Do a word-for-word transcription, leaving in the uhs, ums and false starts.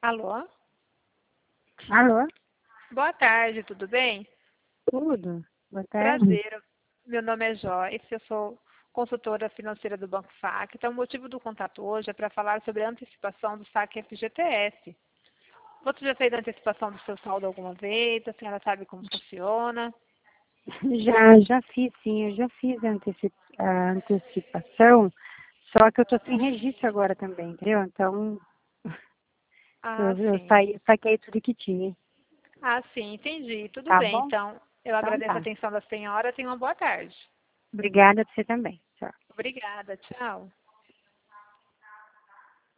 Alô? Alô? Boa tarde, tudo bem? Tudo? Boa tarde. Prazer, meu nome é Joyce, eu sou consultora financeira do Banco S A C. Então, o motivo do contato hoje é para falar sobre a antecipação do saque F G T S. Você já fez a antecipação do seu saldo alguma vez? A senhora sabe como funciona? Já, já fiz, sim, eu já fiz a, anteci- a antecipação, só que eu tô sem registro agora também, entendeu? Então, Ah, eu, eu sim. saí, saquei tudo que tinha. Ah, sim, entendi. Tudo Tá bem, bom? então. Eu Então agradeço a tá. atenção da senhora. Tenha uma boa tarde. Obrigada pra você também. Tchau. Obrigada, tchau.